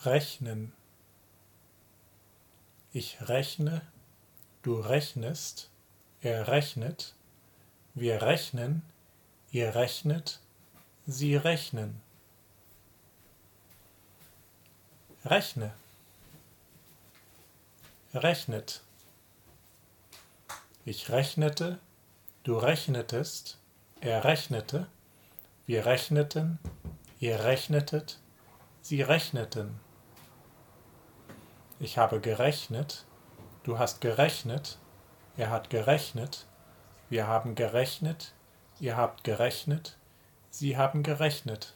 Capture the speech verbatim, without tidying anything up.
Rechnen. Ich rechne, du rechnest, er rechnet, wir rechnen, ihr rechnet, sie rechnen. Rechne. Rechnet. Ich rechnete, du rechnetest, er rechnete, wir rechneten, ihr rechnetet, sie rechneten. Ich habe gerechnet, du hast gerechnet, er hat gerechnet, wir haben gerechnet, ihr habt gerechnet, sie haben gerechnet.